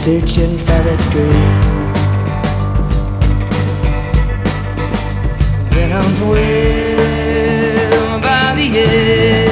searching for its grave. Then I'm 12 by the end.